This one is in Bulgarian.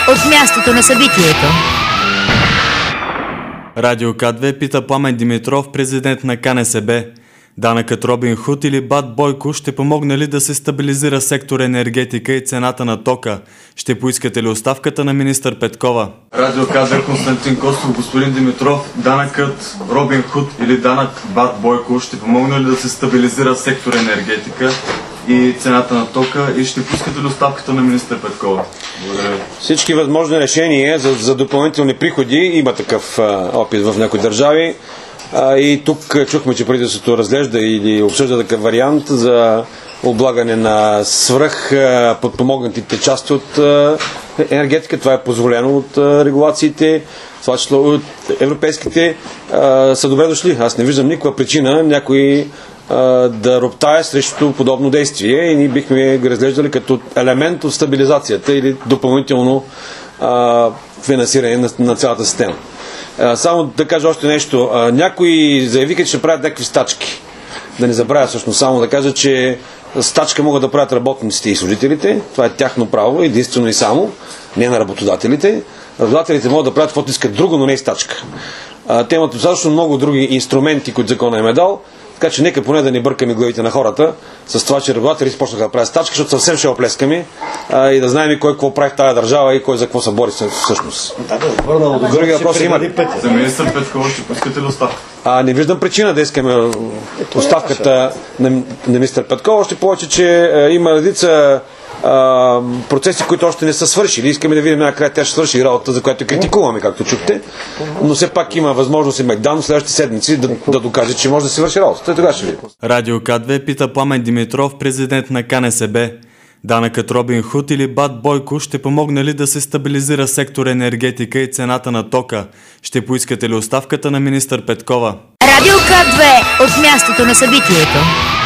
от мястото на събитието. Радио К2 пита Пламен Димитров, президент на КНСБ. Данъкът Робин Худ или Бат Бойко ще помогне ли да се стабилизира сектор енергетика и цената на тока? Ще поискате ли оставката на министър Петкова? Радио К2, Константин Костов. Господин Димитров, данъкът Робин Худ или данък Бат Бойко ще помогне ли да се стабилизира сектор енергетика и цената на тока и ще поискате ли оставката на министър Петкова? Благодаря. Всички възможни решения за допълнителни приходи, има такъв опит в някои държави. И тук чухме, че правителството разглежда или обсъжда такъв вариант за облагане на свръх подпомогнатите части от енергетика. Това е позволено от регулациите, това число от европейските. Са добре дошли. Аз не виждам никаква причина някой да роптае срещу подобно действие и ние бихме го разглеждали като елемент от стабилизацията или допълнително финансиране на цялата система. Само да кажа още нещо. Някои заявиха, че ще правят някакви стачки. Да не забравя всъщност, само да кажа, че стачка могат да правят работниците и служителите. Това е тяхно право, единствено и само, не на работодателите. Работодателите могат да правят каквото искат друго, но не и стачка. Те имат достатъчно много други инструменти, които закона им е дал. Така че нека поне да не бъркаме главите на хората с това, че работодатели започнаха да правят стачки, защото съвсем ще оплескаме и да знаем кой какво прави в тази държава и кой за какво се бори всъщност. Други въпроси има ли? За министър Петкова ще поискате ли оставка? Не виждам причина да искаме оставката на министър Петкова, още повече, че има редица процеси, които още не са свършили. Искаме да видим накрая тя ще свърши работа, за която критикуваме, както чухте. Но все пак има възможност и Майдан в следващите седмици да докаже, че може да си върши работа. Тогава ще видим. Радио К2 пита Пламен Димитров, президент на КНСБ. Данъкът Робин Худ или Бат Бойко ще помогне ли да се стабилизира сектор енергетика и цената на тока? Ще поискате ли оставката на министър Петкова? Радио К2 от мястото на събитието.